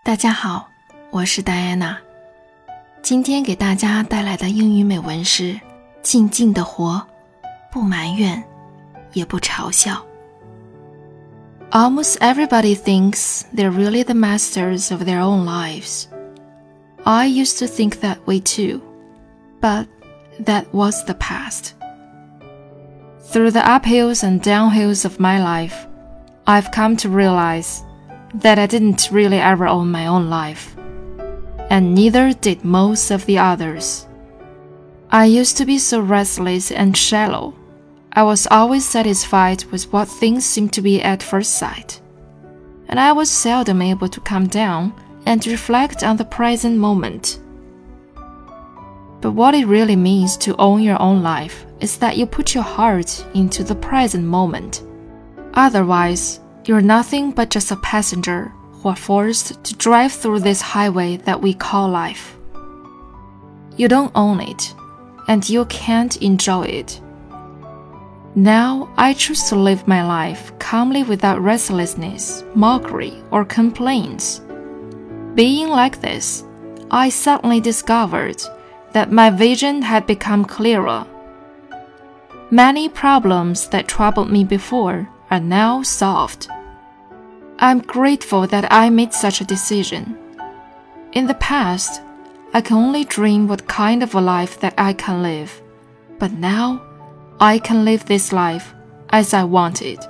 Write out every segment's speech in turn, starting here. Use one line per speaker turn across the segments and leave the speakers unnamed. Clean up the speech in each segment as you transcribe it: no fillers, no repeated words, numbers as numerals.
大家好，我是戴安娜。今天给大家带来的英语美文是静静地活，不埋怨，也不嘲笑。Almost everybody thinks they're really the masters of their own lives. I used to think that way too, but that was the past. Through the uphills and downhills of my life, I've come to realize that I didn't really ever own my own life, and neither did most of the others. I used to be so restless and shallow. I was always satisfied with what things seemed to be at first sight, and I was seldom able to calm down and reflect on the present moment. But what it really means to own your own life is that you put your heart into the present moment. Otherwise, you're nothing but just a passenger who are forced to drive through this highway that we call life. You don't own it, and you can't enjoy it. Now, I choose to live my life calmly without restlessness, mockery, or complaints. Being like this, I suddenly discovered that my vision had become clearer. Many problems that troubled me before are now solved. I'm grateful that I made such a decision. In the past, I can only dream what kind of a life that I can live, but now, I can live this life as I want it.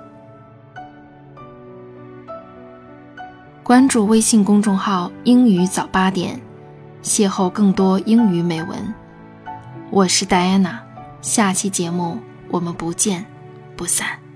关注微信公众号英语早8点，邂逅更多英语美文。我是戴安娜，下期节目我们不见不散。